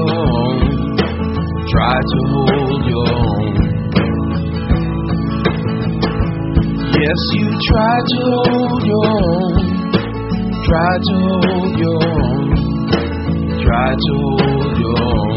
your own. Try to hold your own. Yes, you try to hold your own. Try to hold your own. Try to hold your own.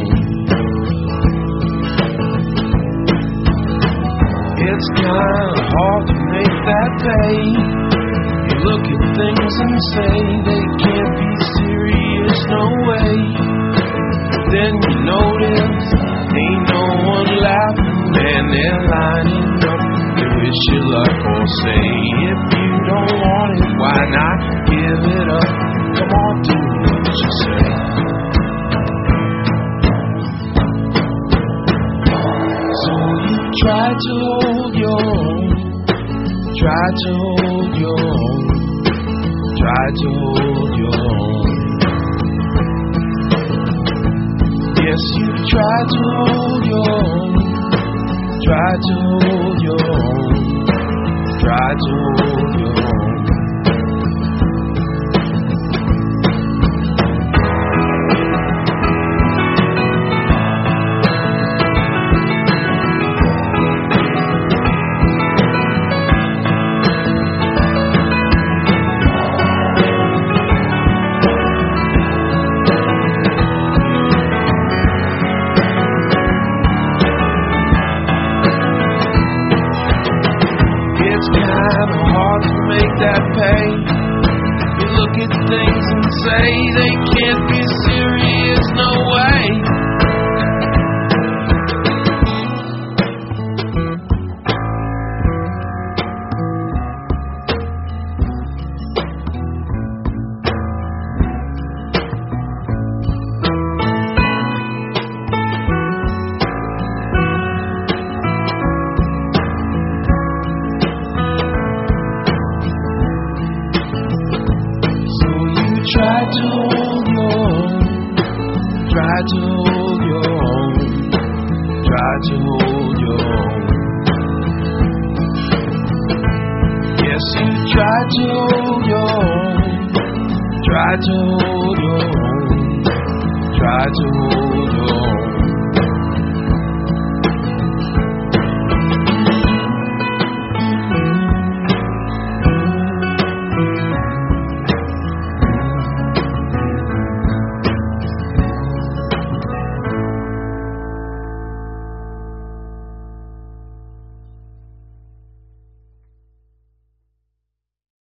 It's kinda hard to make that pay. You look at things and say they can't be serious, no way. Then you notice ain't no one laughing and they're lining up. They wish you luck or say if you don't want it, why not give it up? Come on, do what you say. So you try to hold your own. Try to hold your own. Try to hold your own. Yes, you try to hold your own. Try to hold your own. Try to hold your own. That pay. You look at things and say they can't be serious, no way. Try to hold your own. Try to hold your own. Try to hold your own. Yes, you try to hold your own. Try to hold your own. Try to hold